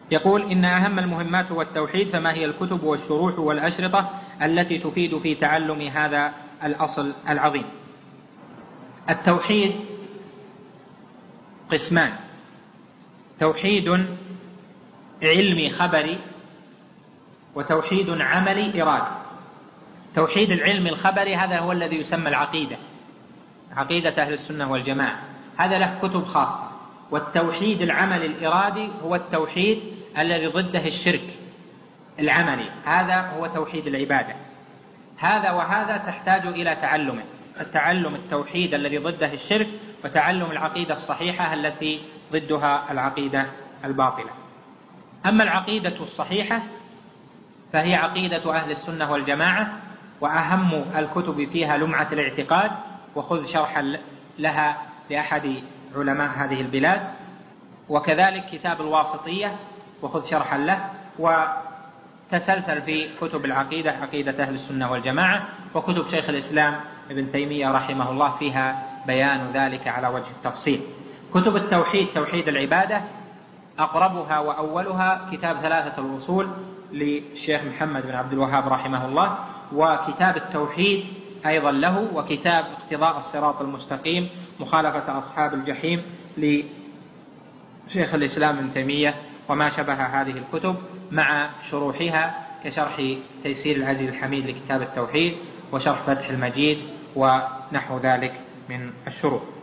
يقول: إن أهم المهمات هو التوحيد، فما هي الكتب والشروح والأشرطة التي تفيد في تعلم هذا الأصل العظيم؟ التوحيد قسمان: توحيد علمي خبري، وتوحيد عملي إرادي. توحيد العلم الخبري هذا هو الذي يسمى العقيدة، عقيدة أهل السنة والجماعة، هذا له كتب خاصة. والتوحيد العملي الإرادي هو التوحيد الذي ضده الشرك العملي، هذا هو توحيد العبادة. هذا وهذا تحتاج إلى تعلمه: التعلم التوحيد الذي ضده الشرك، وتعلم العقيدة الصحيحة التي ضدها العقيدة الباطلة. أما العقيدة الصحيحة فهي عقيدة أهل السنة والجماعة، وأهم الكتب فيها لمعة الاعتقاد، وخذ شرحا لها لأحد علماء هذه البلاد، وكذلك كتاب الواسطية وخذ شرحا له، وتسلسل في كتب العقيدة، عقيدة أهل السنة والجماعة، وكتب شيخ الإسلام ابن تيمية رحمه الله فيها بيان ذلك على وجه التفصيل. كتب التوحيد، توحيد العبادة، أقربها وأولها كتاب ثلاثة الأصول للشيخ محمد بن عبد الوهاب رحمه الله، وكتاب التوحيد أيضا له، وكتاب اقتضاء الصراط المستقيم مخالفة أصحاب الجحيم لشيخ الإسلام ابن تيمية، وما شبه هذه الكتب مع شروحها كشرح تيسير العزيز الحميد لكتاب التوحيد، وشرح فتح المجيد، ونحو ذلك من الشروح.